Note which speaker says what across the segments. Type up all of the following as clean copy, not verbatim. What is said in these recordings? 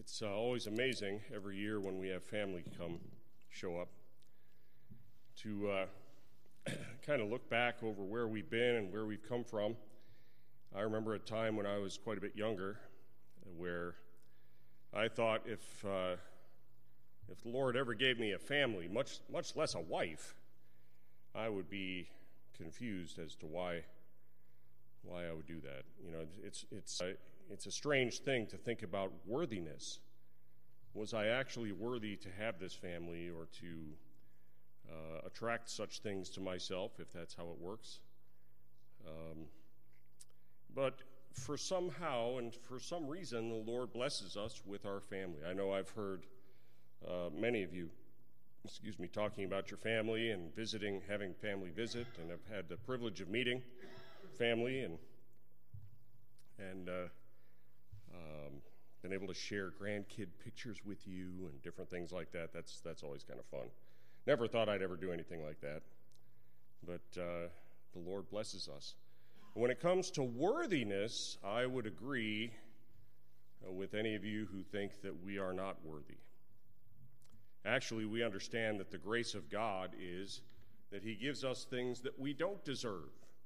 Speaker 1: It's always amazing every year when we have family show up to kind of look back over where we've been and where we've come from. I remember a time when I was quite a bit younger where I thought if the Lord ever gave me a family, much less a wife, I would be confused as to why I would do that. You know, it's a strange thing to think about worthiness. Was I actually worthy to have this family or to attract such things to myself, if that's how it works? But for somehow and for some reason, the Lord blesses us with our family. I know I've heard many of you, talking about your family and having family visit, and I've had the privilege of meeting family and been able to share grandkid pictures with you and different things like that. That's always kind of fun. Never thought I'd ever do anything like that, but the Lord blesses us. When it comes to worthiness, I would agree with any of you who think that we are not worthy. Actually, we understand that the grace of God is that He gives us things that we don't deserve.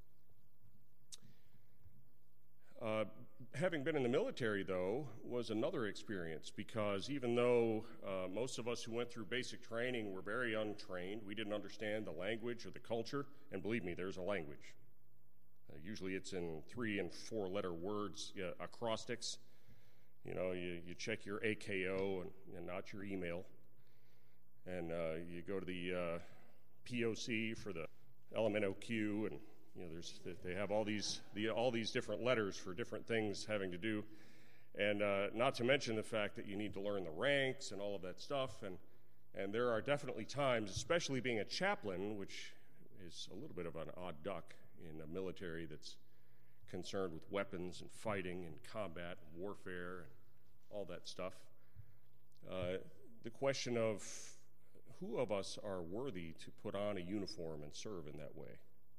Speaker 1: Having been in the military, though, was another experience, because even though most of us who went through basic training were very untrained, we didn't understand the language or the culture, and believe me, there's a language. Usually it's in 3- and 4-letter words, acrostics. You know, you check your AKO and not your email. And you go to the POC for the LMNOQ, and you know they have all these different letters for different things having to do, and not to mention the fact that you need to learn the ranks and all of that stuff. And there are definitely times, especially being a chaplain, which is a little bit of an odd duck in a military that's concerned with weapons and fighting and combat and warfare and all that stuff. The question of who of us are worthy to put on a uniform and serve in that way?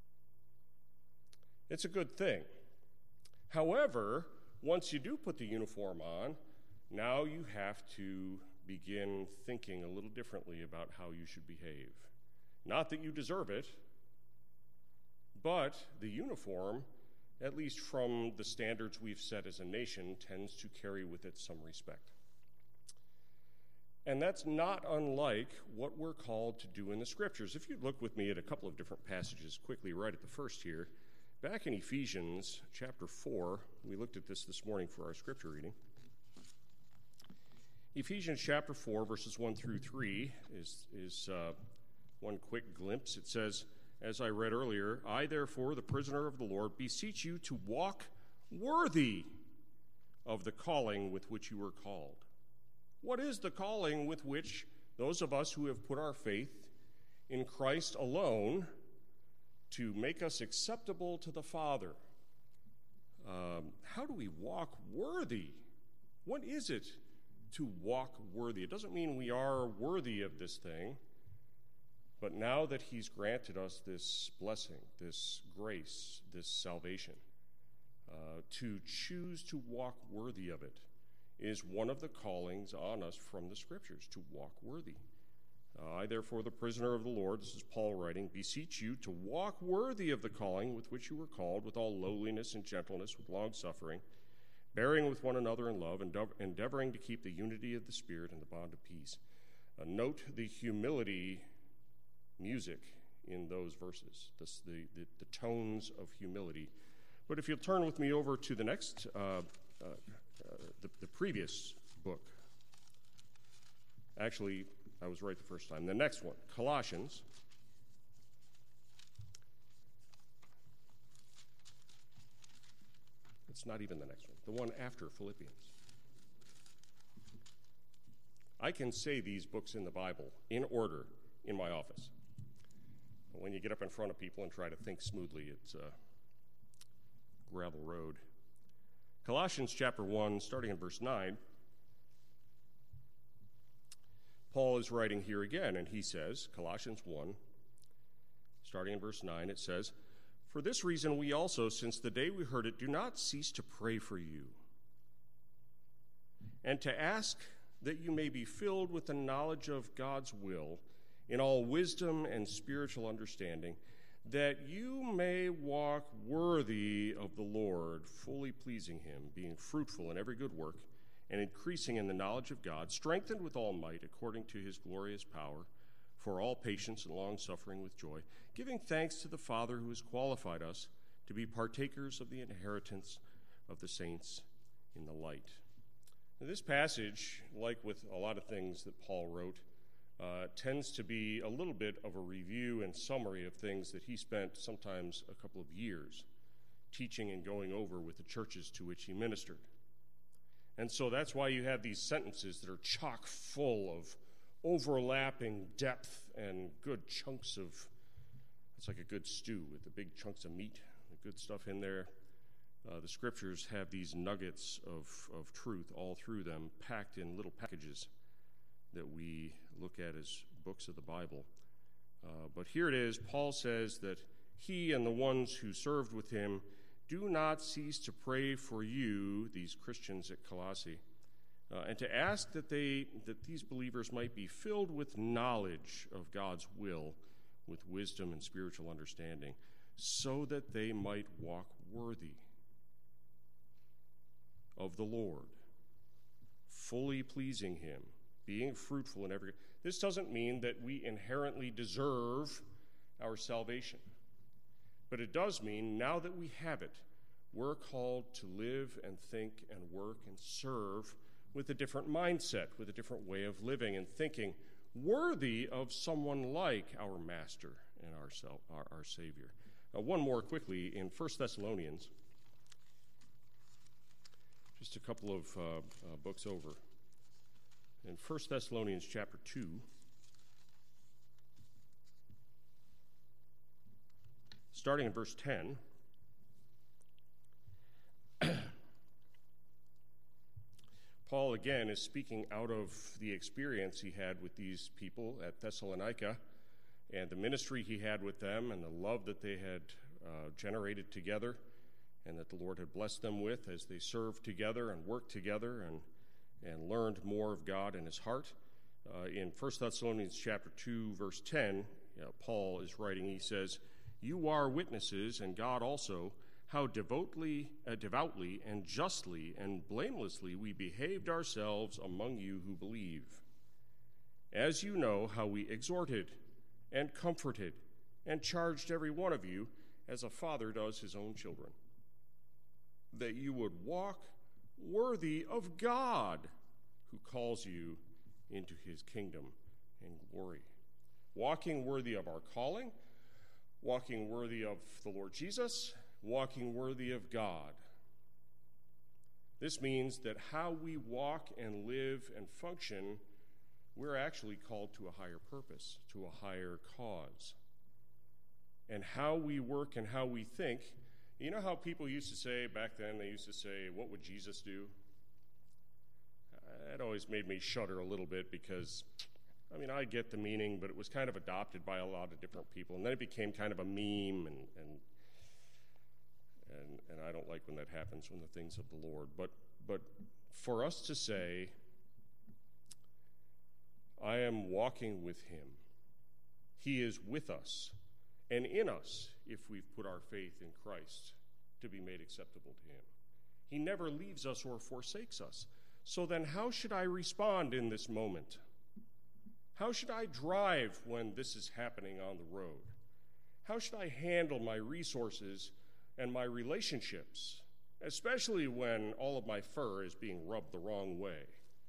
Speaker 1: It's a good thing. However, once you do put the uniform on, now you have to begin thinking a little differently about how you should behave. Not that you deserve it, but the uniform, at least from the standards we've set as a nation, tends to carry with it some respect. And that's not unlike what we're called to do in the Scriptures. If you look with me at a couple of different passages quickly right at the first here, back in Ephesians chapter 4, we looked at this morning for our Scripture reading. Ephesians chapter 4, verses 1 through 3 is one quick glimpse. It says, as I read earlier, I, therefore, the prisoner of the Lord, beseech you to walk worthy of the calling with which you were called. What is the calling with which those of us who have put our faith in Christ alone to make us acceptable to the Father? How do we walk worthy? What is it to walk worthy? It doesn't mean we are worthy of this thing, but now that He's granted us this blessing, this grace, this salvation, to choose to walk worthy of it is one of the callings on us from the Scriptures, to walk worthy. I, therefore, the prisoner of the Lord, this is Paul writing, beseech you to walk worthy of the calling with which you were called, with all lowliness and gentleness, with long-suffering, bearing with one another in love, endeavoring to keep the unity of the Spirit in the bond of peace. Note the humility music in those verses, the tones of humility. But if you'll turn with me over to the next the previous book. Actually, I was right the first time. The next one, Colossians. It's not even the next one. The one after Philippians. I can say these books in the Bible in order in my office. But when you get up in front of people and try to think smoothly, it's a gravel road. Colossians chapter 1, starting in verse 9, Paul is writing here again, and he says, Colossians 1, starting in verse 9, it says, for this reason we also, since the day we heard it, do not cease to pray for you and to ask that you may be filled with the knowledge of God's will in all wisdom and spiritual understanding, that you may walk worthy of the Lord, fully pleasing him, being fruitful in every good work, and increasing in the knowledge of God, strengthened with all might according to his glorious power, for all patience and long-suffering with joy, giving thanks to the Father who has qualified us to be partakers of the inheritance of the saints in the light. Now, this passage, like with a lot of things that Paul wrote, tends to be a little bit of a review and summary of things that he spent sometimes a couple of years teaching and going over with the churches to which he ministered. And so that's why you have these sentences that are chock full of overlapping depth and good chunks of, it's like a good stew with the big chunks of meat, the good stuff in there. The scriptures have these nuggets of truth all through them, packed in little packages that we look at as books of the Bible. But here it is. Paul says that he and the ones who served with him do not cease to pray for you, these Christians at Colossae, and to ask that these believers might be filled with knowledge of God's will, with wisdom and spiritual understanding, so that they might walk worthy of the Lord, fully pleasing him, being fruitful in every. This doesn't mean that we inherently deserve our salvation, but it does mean now that we have it, we're called to live and think and work and serve with a different mindset, with a different way of living and thinking, worthy of someone like our Master and our Savior. One more quickly in 1 Thessalonians, just a couple of books over. In 1 Thessalonians chapter 2, starting in verse 10, Paul again is speaking out of the experience he had with these people at Thessalonica and the ministry he had with them and the love that they had generated together and that the Lord had blessed them with as they served together and worked together and learned more of God in his heart. In 1 Thessalonians chapter 2, verse 10, Paul is writing, he says, "You are witnesses, and God also, how devoutly and justly and blamelessly we behaved ourselves among you who believe. As you know how we exhorted and comforted and charged every one of you as a father does his own children, that you would walk worthy of God who calls you into his kingdom and glory." Walking worthy of our calling, walking worthy of the Lord Jesus, walking worthy of God. This means that how we walk and live and function, we're actually called to a higher purpose, to a higher cause. And how we work and how we think, you know how people used to say back then, they used to say, "What would Jesus do?" That always made me shudder a little bit because, I mean, I get the meaning, but it was kind of adopted by a lot of different people. And then it became kind of a meme, and I don't like when that happens from the things of the Lord. But for us to say, I am walking with him, he is with us and in us if we've put our faith in Christ to be made acceptable to him. He never leaves us or forsakes us. So then how should I respond in this moment? How should I drive when this is happening on the road? How should I handle my resources and my relationships, especially when all of my fur is being rubbed the wrong way?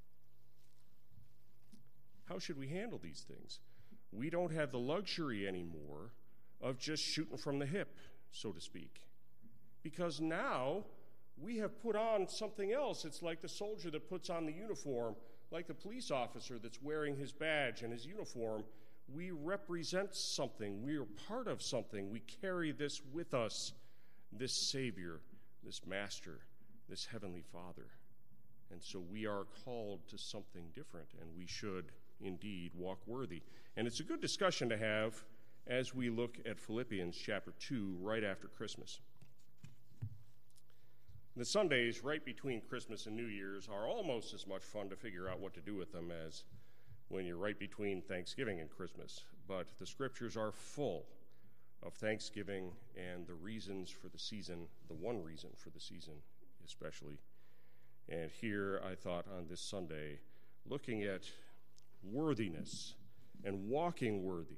Speaker 1: How should we handle these things? We don't have the luxury anymore of just shooting from the hip, so to speak, because now we have put on something else. It's like the soldier that puts on the uniform, like the police officer that's wearing his badge and his uniform. We represent something. We are part of something. We carry this with us, this Savior, this Master, this Heavenly Father. And so we are called to something different, and we should indeed walk worthy. And it's a good discussion to have as we look at Philippians chapter 2 right after Christmas. The Sundays right between Christmas and New Year's are almost as much fun to figure out what to do with them as when you're right between Thanksgiving and Christmas. But the scriptures are full of thanksgiving and the reasons for the season, the one reason for the season especially. And here I thought on this Sunday, looking at worthiness and walking worthy,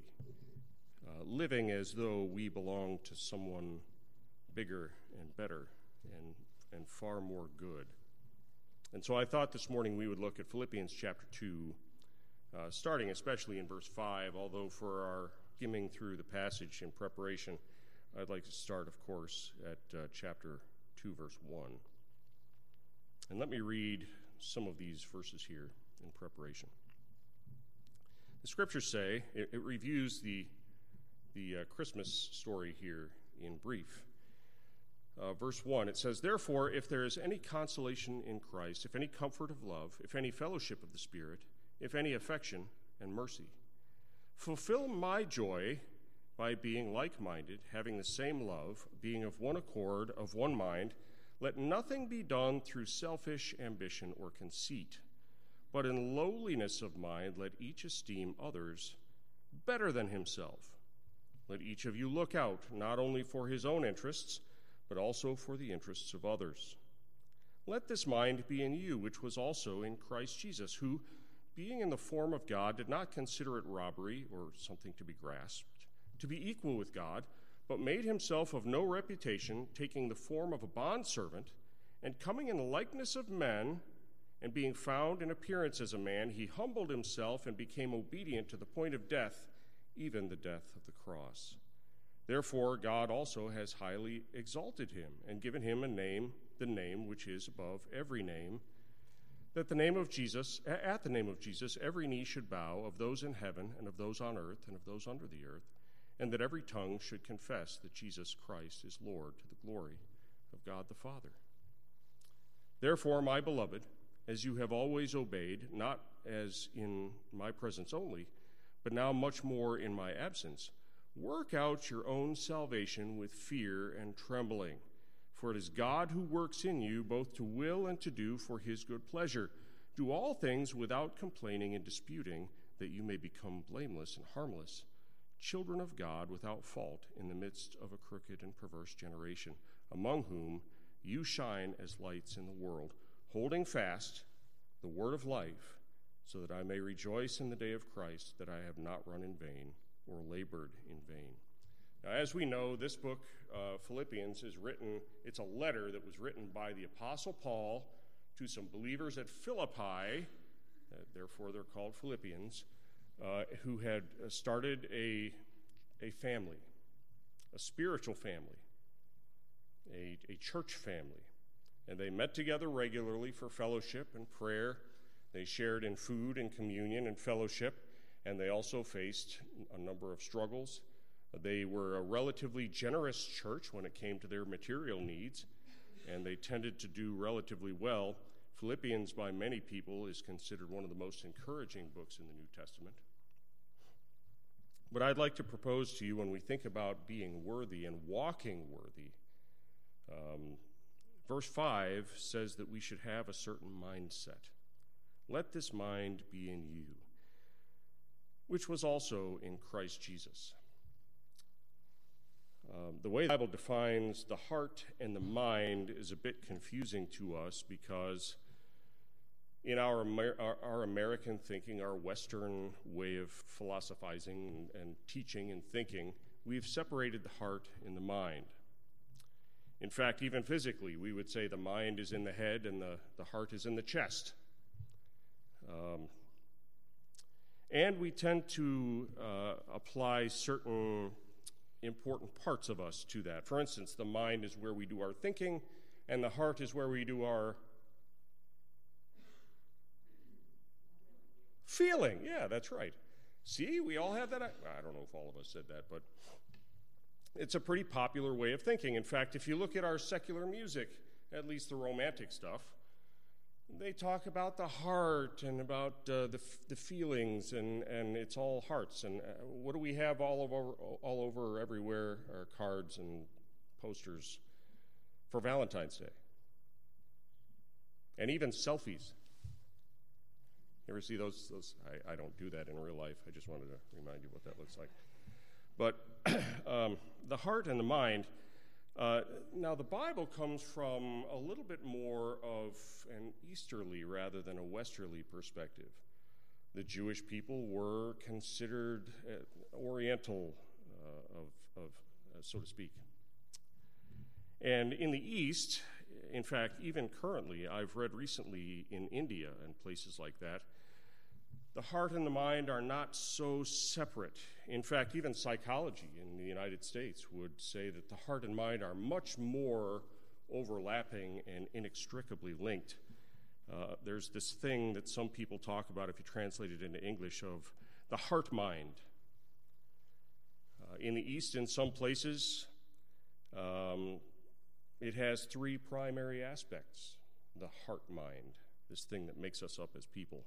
Speaker 1: living as though we belong to someone bigger and better and far more good. And so I thought this morning we would look at Philippians chapter 2, starting especially in verse 5, although for our skimming through the passage in preparation, I'd like to start, of course, at chapter 2, verse 1. And let me read some of these verses here in preparation. The scriptures say, it reviews the Christmas story here in brief. Verse 1, it says, "Therefore, if there is any consolation in Christ, if any comfort of love, if any fellowship of the Spirit, if any affection and mercy, fulfill my joy by being like-minded, having the same love, being of one accord, of one mind. Let nothing be done through selfish ambition or conceit, but in lowliness of mind let each esteem others better than himself. Let each of you look out, not only for his own interests, but also for the interests of others. Let this mind be in you, which was also in Christ Jesus, who, being in the form of God, did not consider it robbery or something to be grasped, to be equal with God, but made himself of no reputation, taking the form of a bondservant, and coming in the likeness of men, and being found in appearance as a man, he humbled himself and became obedient to the point of death, even the death of the cross. Therefore, God also has highly exalted him and given him a name, the name which is above every name, that at the name of Jesus, every knee should bow, of those in heaven and of those on earth and of those under the earth, and that every tongue should confess that Jesus Christ is Lord, to the glory of God the Father. Therefore, my beloved, as you have always obeyed, not as in my presence only, but now much more in my absence, work out your own salvation with fear and trembling. For it is God who works in you both to will and to do for his good pleasure. Do all things without complaining and disputing, that you may become blameless and harmless, children of God without fault in the midst of a crooked and perverse generation, among whom you shine as lights in the world, holding fast the word of life, so that I may rejoice in the day of Christ, that I have not run in vain or labored in vain." Now, as we know, this book, Philippians, it's a letter that was written by the Apostle Paul to some believers at Philippi, therefore they're called Philippians, who had started a family, a spiritual family, a church family. And they met together regularly for fellowship and prayer. They shared in food and communion and fellowship, and they also faced a number of struggles. They were a relatively generous church when it came to their material needs, and they tended to do relatively well. Philippians, by many people, is considered one of the most encouraging books in the New Testament. But I'd like to propose to you, when we think about being worthy and walking worthy, verse 5 says that we should have a certain mindset. Let this mind be in you, which was also in Christ Jesus. The way the Bible defines the heart and the mind is a bit confusing to us, because in our American thinking, our Western way of philosophizing and teaching and thinking, we've separated the heart and the mind. In fact, even physically, we would say the mind is in the head and the heart is in the chest. And we tend to apply certain important parts of us to that. For instance, the mind is where we do our thinking, and the heart is where we do our feeling. Yeah, that's right. See, we all have that. I don't know if all of us said that, but it's a pretty popular way of thinking. In fact, if you look at our secular music, at least the romantic stuff, they talk about the heart and about the feelings, and it's all hearts. And what do we have all over everywhere? Our cards and posters for Valentine's Day. and even selfies. You ever see those? I don't do that in real life. I just wanted to remind you what that looks like. But the heart and the mind, now the Bible comes from a little bit more of an easterly rather than a westerly perspective. The Jewish people were considered oriental, so to speak. And in the East, in fact, even currently, I've read recently in India and places like that, the heart and the mind are not so separate. In fact, even psychology in the United States would say that the heart and mind are much more overlapping and inextricably linked. There's this thing that some people talk about, if you translate it into English, of the heart mind. In the East, in some places, it has three primary aspects. The heart mind, this thing that makes us up as people.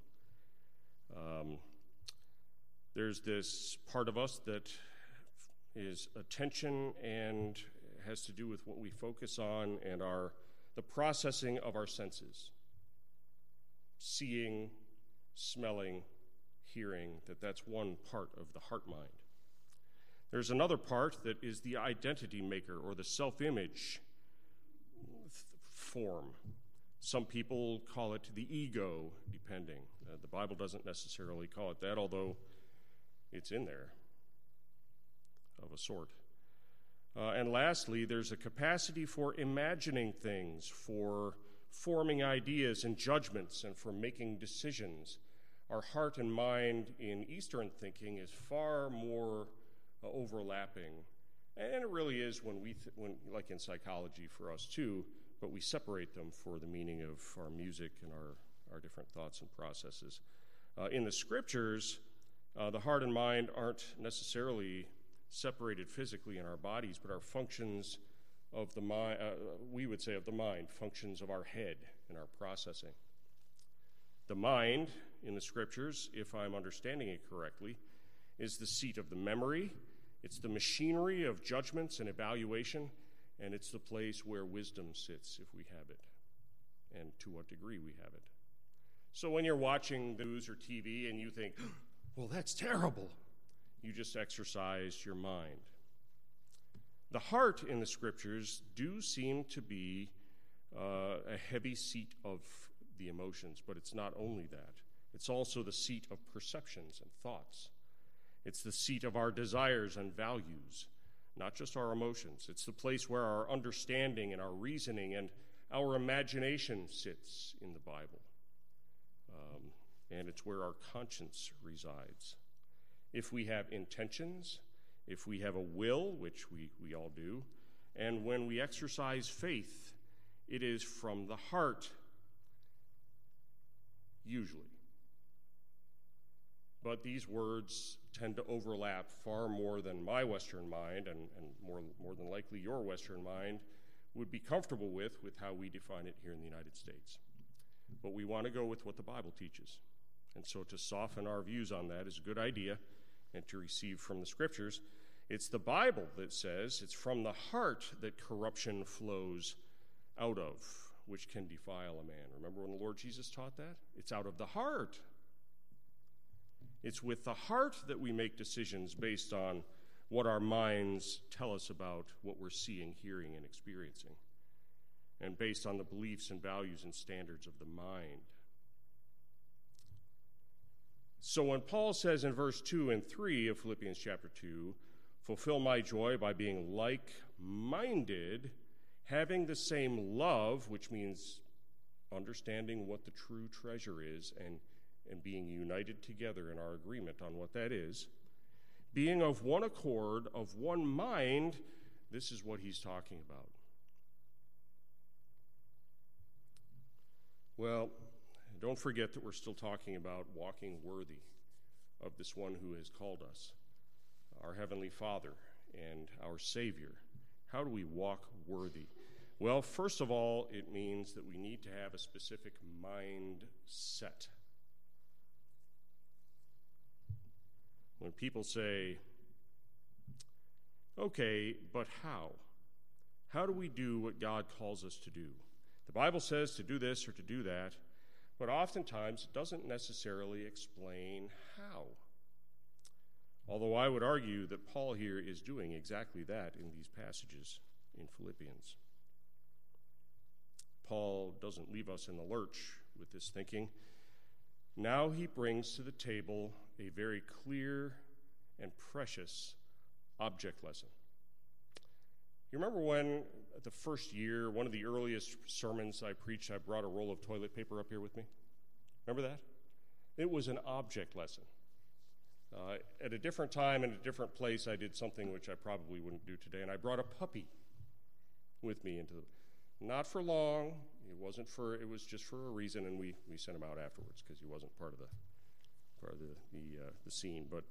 Speaker 1: There's this part of us that is attention and has to do with what we focus on and the processing of our senses. Seeing, smelling, hearing, that's one part of the heart mind. There's another part that is the identity maker or the self-image form. Some people call it the ego, depending. The Bible doesn't necessarily call it that, although it's in there of a sort. And lastly, there's a capacity for imagining things, for forming ideas and judgments, and for making decisions. Our heart and mind in Eastern thinking is far more overlapping. And it really is when like in psychology for us too, but we separate them for the meaning of our music and our different thoughts and processes. In the scriptures, the heart and mind aren't necessarily separated physically in our bodies, but are functions of the mind, we would say of the mind, functions of our head and our processing. The mind in the scriptures, if I'm understanding it correctly, is the seat of the memory. It's the machinery of judgments and evaluation, and it's the place where wisdom sits if we have it, and to what degree we have it. So when you're watching the news or TV and you think, well, that's terrible, you just exercise your mind. The heart in the scriptures do seem to be a heavy seat of the emotions, but it's not only that. It's also the seat of perceptions and thoughts. It's the seat of our desires and values, not just our emotions. It's the place where our understanding and our reasoning and our imagination sits in the Bible. And it's where our conscience resides. If we have intentions, if we have a will, which we all do, and when we exercise faith, it is from the heart, usually. But these words tend to overlap far more than my Western mind, and more than likely your Western mind would be comfortable with how we define it here in the United States. But we want to go with what the Bible teaches. And so to soften our views on that is a good idea, and to receive from the scriptures. It's the Bible that says it's from the heart that corruption flows out of, which can defile a man. Remember when the Lord Jesus taught that? It's out of the heart. It's with the heart that we make decisions based on what our minds tell us about what we're seeing, hearing, and experiencing, and based on the beliefs and values and standards of the mind. So when Paul says in verse 2 and 3 of Philippians chapter 2, fulfill my joy by being like-minded, having the same love, which means understanding what the true treasure is and being united together in our agreement on what that is, being of one accord, of one mind, this is what he's talking about. Well, don't forget that we're still talking about walking worthy of this one who has called us, our Heavenly Father and our Savior. How do we walk worthy? Well, first of all, it means that we need to have a specific mindset. When people say, okay, but how? How do we do what God calls us to do? The Bible says to do this or to do that, but oftentimes it doesn't necessarily explain how. Although I would argue that Paul here is doing exactly that in these passages in Philippians. Paul doesn't leave us in the lurch with this thinking. Now he brings to the table a very clear and precious object lesson. You remember when, the first year, one of the earliest sermons I preached, I brought a roll of toilet paper up here with me? Remember that? It was an object lesson. At a different time and a different place, I did something which I probably wouldn't do today, and I brought a puppy with me not for long. It was just for a reason, and we sent him out afterwards because he wasn't part of the scene. But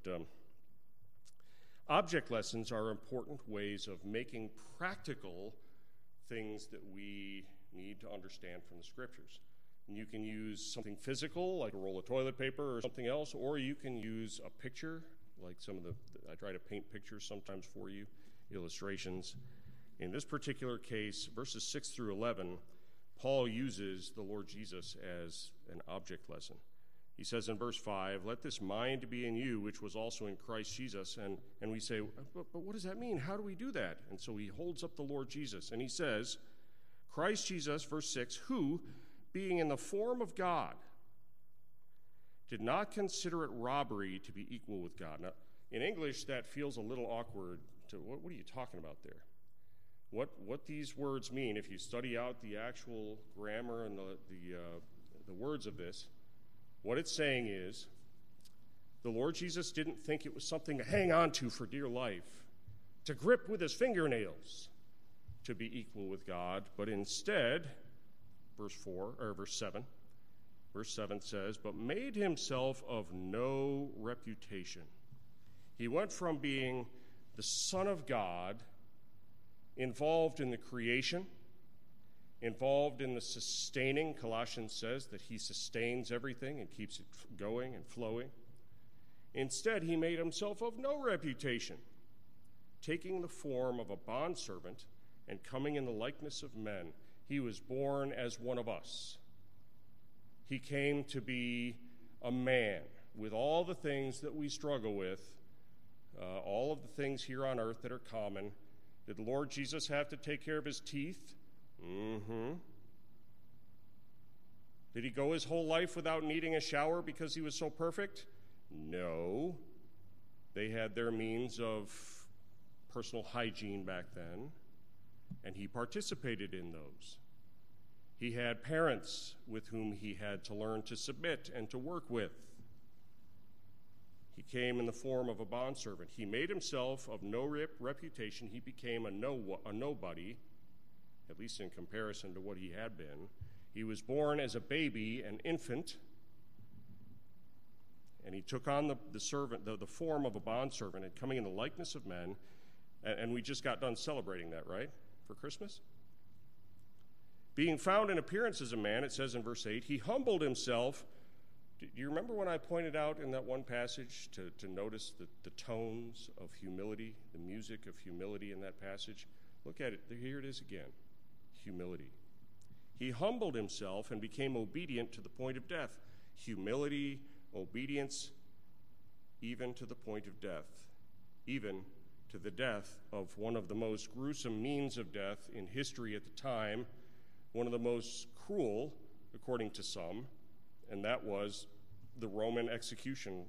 Speaker 1: object lessons are important ways of making practical things that we need to understand from the Scriptures. And you can use something physical, like a roll of toilet paper or something else, or you can use a picture, like I try to paint pictures sometimes for you, illustrations. In this particular case, verses 6 through 11, Paul uses the Lord Jesus as an object lesson. He says in verse 5, "Let this mind be in you, which was also in Christ Jesus." And we say, but what does that mean? How do we do that? And so he holds up the Lord Jesus, and he says, Christ Jesus, verse 6, "who, being in the form of God, did not consider it robbery to be equal with God." Now, in English, that feels a little awkward. What are you talking about there? What these words mean, if you study out the actual grammar and the words of this, what it's saying is, the Lord Jesus didn't think it was something to hang on to for dear life, to grip with his fingernails, to be equal with God, but instead, verse 7 says, "but made himself of no reputation." He went from being the Son of God, involved in the creation, involved in the sustaining. Colossians says that he sustains everything and keeps it going and flowing. Instead, he made himself of no reputation, taking the form of a bondservant and coming in the likeness of men. He was born as one of us. He came to be a man with all the things that we struggle with, all of the things here on earth that are common. Did the Lord Jesus have to take care of his teeth? Mm-hmm. Did he go his whole life without needing a shower because he was so perfect? No. They had their means of personal hygiene back then, and he participated in those. He had parents with whom he had to learn to submit and to work with. He came in the form of a bondservant. He made himself of no reputation. He became a nobody, at least in comparison to what he had been. He was born as a baby, an infant, and he took on the form of a bondservant and coming in the likeness of men. And we just got done celebrating that, right, for Christmas? Being found in appearance as a man, it says in verse 8, he humbled himself. Do you remember when I pointed out in that one passage to notice the tones of humility, the music of humility in that passage? Look at it. Here it is again. Humility. He humbled himself and became obedient to the point of death. Humility, obedience, even to the point of death. Even to the death of one of the most gruesome means of death in history at the time, one of the most cruel, according to some, and that was the Roman execution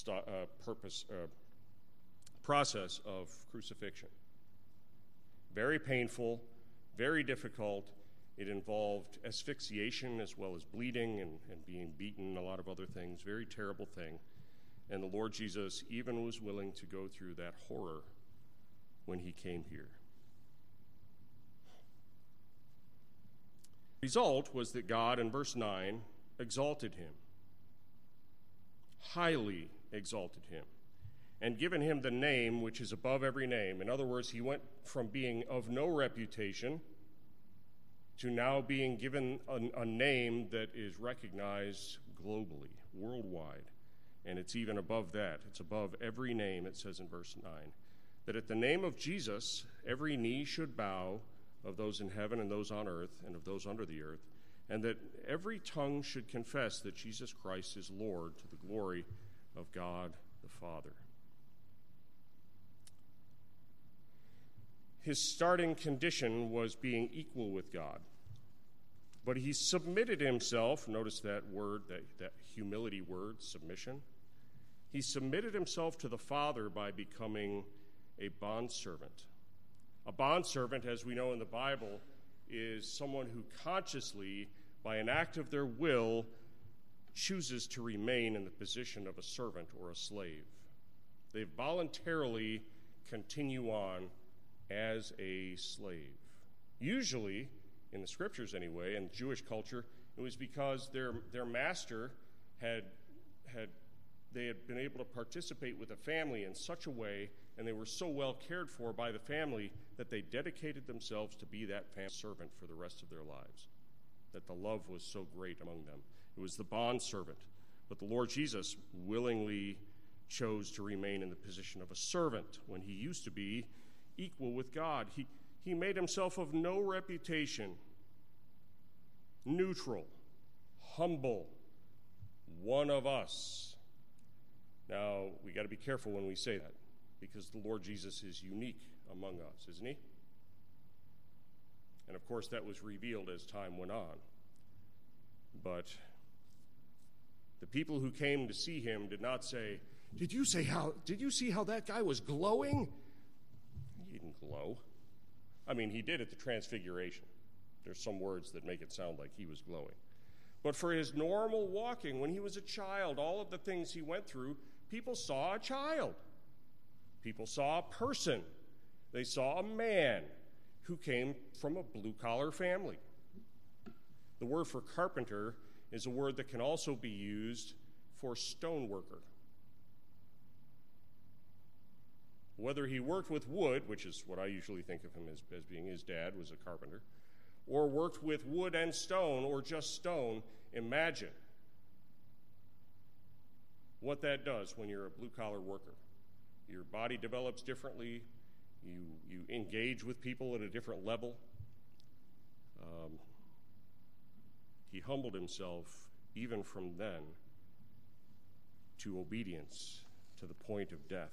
Speaker 1: process of crucifixion. Very painful, very difficult. It involved asphyxiation as well as bleeding and being beaten, a lot of other things. Very terrible thing. And the Lord Jesus even was willing to go through that horror when he came here. The result was that God, in verse 9, exalted him, highly exalted him, and given him the name which is above every name. In other words, he went from being of no reputation to now being given a name that is recognized globally, worldwide. And it's even above that. It's above every name, it says in verse 9. That at the name of Jesus, every knee should bow of those in heaven and those on earth and of those under the earth, and that every tongue should confess that Jesus Christ is Lord, to the glory of God the Father. His starting condition was being equal with God. But he submitted himself, notice that word, that humility word, submission. He submitted himself to the Father by becoming a bondservant. A bondservant, as we know in the Bible, is someone who consciously, by an act of their will, chooses to remain in the position of a servant or a slave. They voluntarily continue on as a slave. Usually, in the scriptures anyway, in Jewish culture, it was because their master had been able to participate with a family in such a way, and they were so well cared for by the family that they dedicated themselves to be that family servant for the rest of their lives, that the love was so great among them. It was the bondservant. But the Lord Jesus willingly chose to remain in the position of a servant when he used to be equal with God. He made himself of no reputation, neutral, humble, one of us. Now, we got to be careful when we say that, because the Lord Jesus is unique among us, isn't he? And of course, that was revealed as time went on. But the people who came to see him did not say, Did you see how that guy was glowing? He didn't glow. I mean, he did at the Transfiguration. There's some words that make it sound like he was glowing. But for his normal walking, when he was a child, all of the things he went through, people saw a child. People saw a person. They saw a man who came from a blue-collar family. The word for carpenter is a word that can also be used for stoneworker. Whether he worked with wood, which is what I usually think of him as being, his dad was a carpenter, or worked with wood and stone, or just stone, imagine what that does when you're a blue-collar worker. Your body develops differently. You engage with people at a different level. He humbled himself even from then to obedience to the point of death.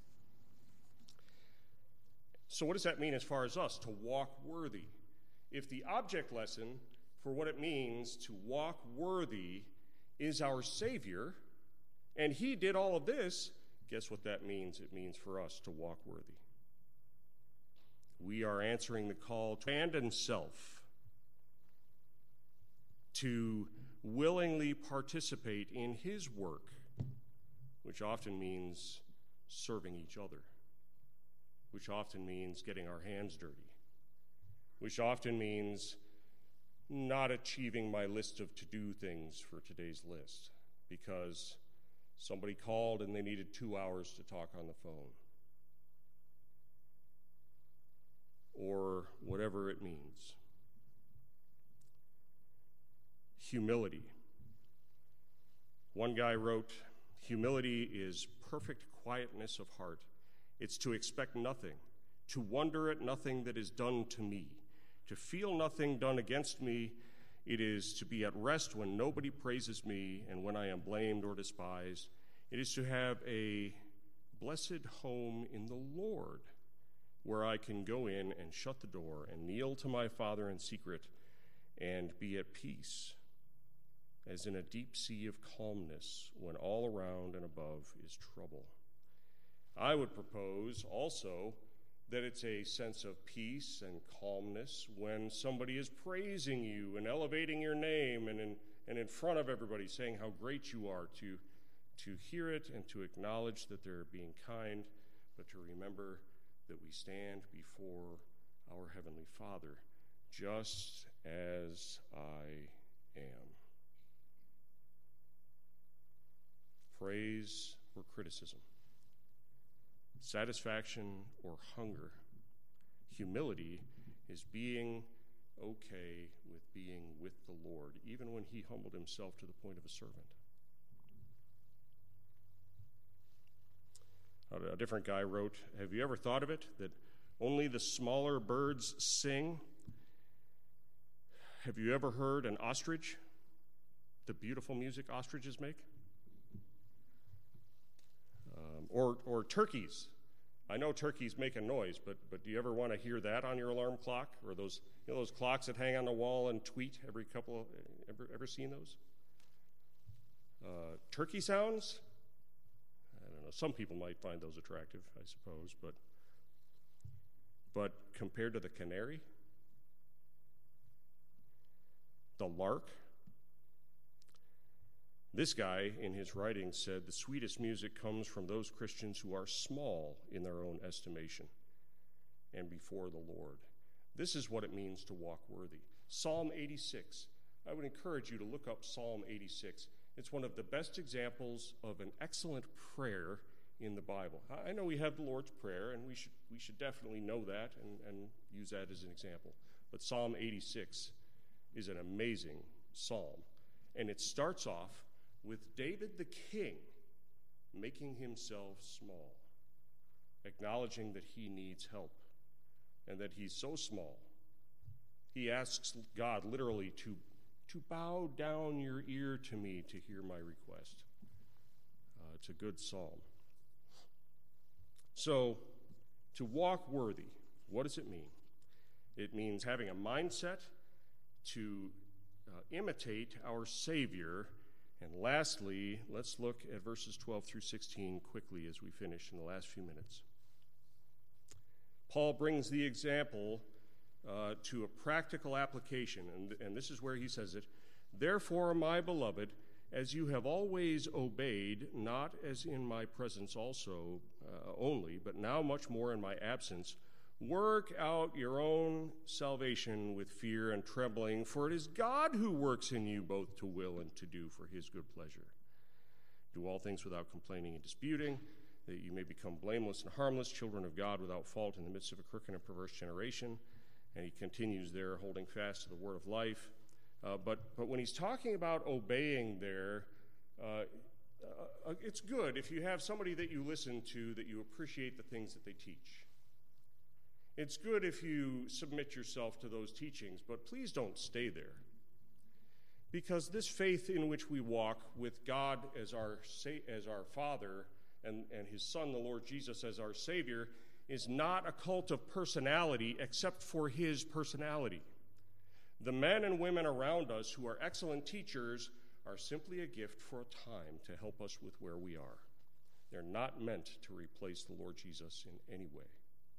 Speaker 1: So what does that mean as far as us, to walk worthy? If the object lesson for what it means to walk worthy is our Savior, and he did all of this, guess what that means? It means for us to walk worthy. We are answering the call to abandon self, to willingly participate in his work, which often means serving each other, which often means getting our hands dirty, which often means not achieving my list of to-do things for today's list because somebody called and they needed 2 hours to talk on the phone, or whatever it means. Humility. One guy wrote, "Humility is perfect quietness of heart. It's to expect nothing, to wonder at nothing that is done to me, to feel nothing done against me. It is to be at rest when nobody praises me and when I am blamed or despised. It is to have a blessed home in the Lord, where I can go in and shut the door and kneel to my Father in secret and be at peace, as in a deep sea of calmness when all around and above is trouble." I would propose also that it's a sense of peace and calmness when somebody is praising you and elevating your name and in front of everybody saying how great you are, to hear it and to acknowledge that they're being kind, but to remember that we stand before our Heavenly Father just as I am. Praise or criticism, satisfaction or hunger. Humility is being okay with being with the Lord, even when he humbled himself to the point of a servant. A different guy wrote, "Have you ever thought of it, that only the smaller birds sing Have you ever heard an ostrich? The beautiful music ostriches make? Or turkeys. I know turkeys make a noise, but do you ever want to hear that on your alarm clock? Or those clocks that hang on the wall and tweet ever seen those? Turkey sounds? I don't know. Some people might find those attractive, I suppose, but compared to the canary, the lark, this guy in his writing said the sweetest music comes from those Christians who are small in their own estimation and before the Lord. This is what it means to walk worthy. Psalm 86. I would encourage you to look up Psalm 86. It's one of the best examples of an excellent prayer in the Bible. I know we have the Lord's Prayer, and we should definitely know that and use that as an example. But Psalm 86 is an amazing psalm. And it starts off with David the king making himself small, acknowledging that he needs help and that he's so small. He asks God literally to bow down your ear to me to hear my request. It's a good psalm. So, to walk worthy, what does it mean? It means having a mindset to imitate our Savior. And lastly, let's look at verses 12 through 16 quickly as we finish in the last few minutes. Paul brings the example to a practical application, and this is where he says it. Therefore, my beloved, as you have always obeyed, not as in my presence also only, but now much more in my absence, work out your own salvation with fear and trembling, for it is God who works in you both to will and to do for his good pleasure. Do all things without complaining and disputing, that you may become blameless and harmless, children of God without fault in the midst of a crooked and perverse generation. And he continues there, holding fast to the word of life. But when he's talking about obeying there, it's good if you have somebody that you listen to that you appreciate the things that they teach. It's good if you submit yourself to those teachings, but please don't stay there. Because this faith in which we walk with God as our Father and his Son, the Lord Jesus, as our Savior, is not a cult of personality except for his personality. The men and women around us who are excellent teachers are simply a gift for a time to help us with where we are. They're not meant to replace the Lord Jesus in any way.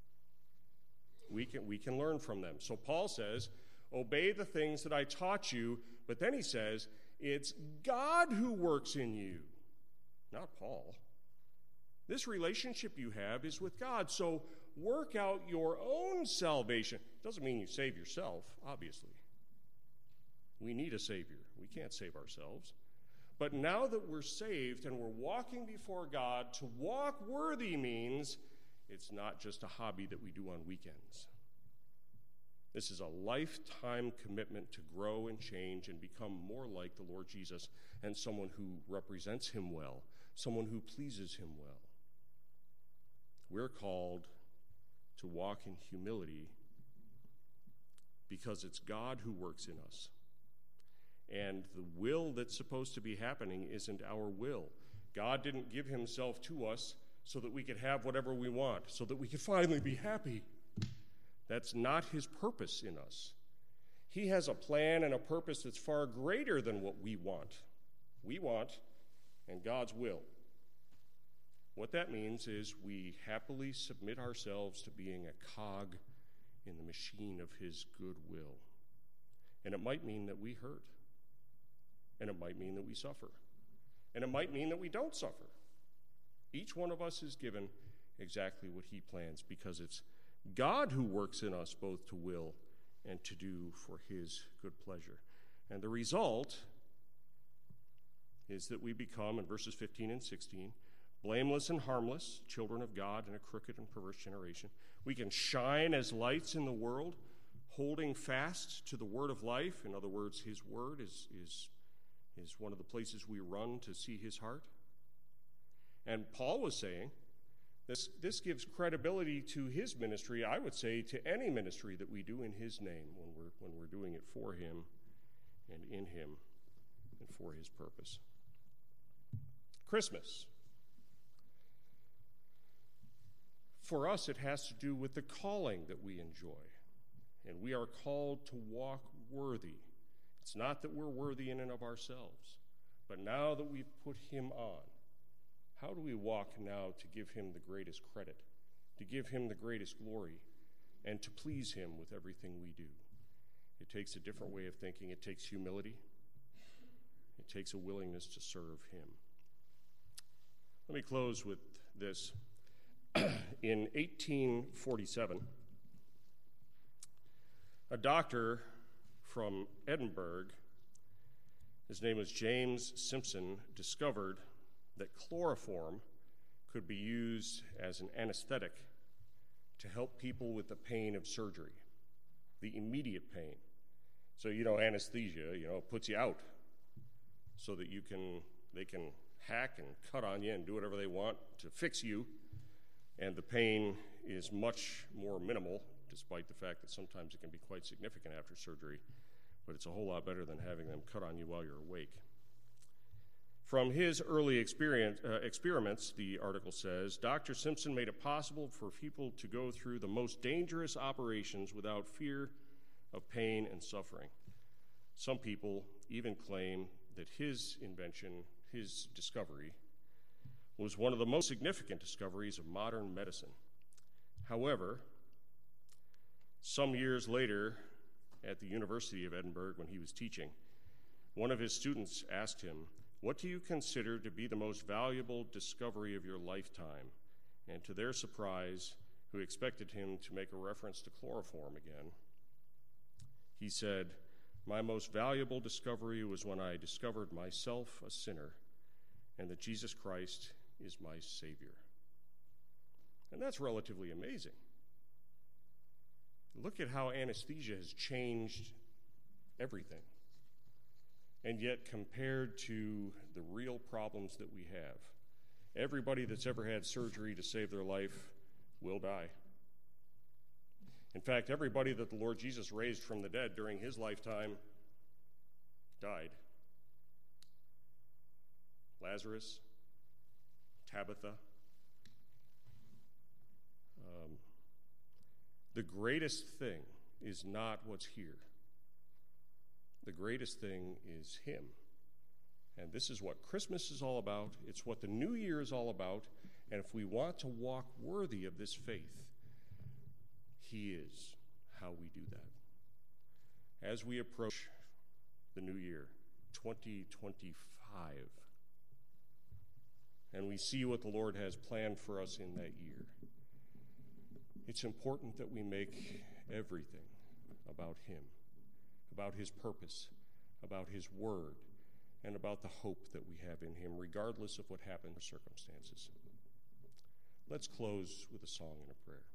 Speaker 1: We can learn from them. So Paul says, obey the things that I taught you, but then he says, it's God who works in you, not Paul. This relationship you have is with God, so work out your own salvation. Doesn't mean you save yourself, obviously. We need a Savior. We can't save ourselves. But now that we're saved and we're walking before God, to walk worthy means it's not just a hobby that we do on weekends. This is a lifetime commitment to grow and change and become more like the Lord Jesus and someone who represents him well, someone who pleases him well. We're called to walk in humility because it's God who works in us. And the will that's supposed to be happening isn't our will. God didn't give himself to us so that we could have whatever we want, so that we could finally be happy. That's not his purpose in us. He has a plan and a purpose that's far greater than what we want. We want, and God's will. What that means is we happily submit ourselves to being a cog in the machine of his good will. And it might mean that we hurt. And it might mean that we suffer. And it might mean that we don't suffer. Each one of us is given exactly what he plans because it's God who works in us both to will and to do for his good pleasure. And the result is that we become, in verses 15 and 16, blameless and harmless, children of God in a crooked and perverse generation. We can shine as lights in the world, holding fast to the word of life. In other words, his word is one of the places we run to see his heart. And Paul was saying, This gives credibility to his ministry, I would say, to any ministry that we do in his name when we're doing it for him and in him and for his purpose. Christmas. For us, it has to do with the calling that we enjoy. And we are called to walk worthy. It's not that we're worthy in and of ourselves, but now that we've put him on, how do we walk now to give him the greatest credit, to give him the greatest glory, and to please him with everything we do? It takes a different way of thinking. It takes humility. It takes a willingness to serve him. Let me close with this. In 1847, a doctor from Edinburgh, his name was James Simpson, discovered that chloroform could be used as an anesthetic to help people with the pain of surgery, the immediate pain. So, anesthesia, puts you out so that they can hack and cut on you and do whatever they want to fix you, and the pain is much more minimal, despite the fact that sometimes it can be quite significant after surgery, but it's a whole lot better than having them cut on you while you're awake. From his early experiments, the article says, Dr. Simpson made it possible for people to go through the most dangerous operations without fear of pain and suffering. Some people even claim that his invention, his discovery, was one of the most significant discoveries of modern medicine. However, some years later at the University of Edinburgh when he was teaching, one of his students asked him, "What do you consider to be the most valuable discovery of your lifetime?" And to their surprise, who expected him to make a reference to chloroform again, he said, "My most valuable discovery was when I discovered myself a sinner and that Jesus Christ is my Savior." And that's relatively amazing. Look at how anesthesia has changed everything. And yet, compared to the real problems that we have, everybody that's ever had surgery to save their life will die. In fact, everybody that the Lord Jesus raised from the dead during his lifetime died. Lazarus, Tabitha. The greatest thing is not what's here. The greatest thing is him. And this is what Christmas is all about. It's what the new year is all about. And if we want to walk worthy of this faith, he is how we do that. As we approach the new year, 2025, and we see what the Lord has planned for us in that year, it's important that we make everything about him, about his purpose, about his word, and about the hope that we have in him, regardless of what happens in circumstances. Let's close with a song and a prayer.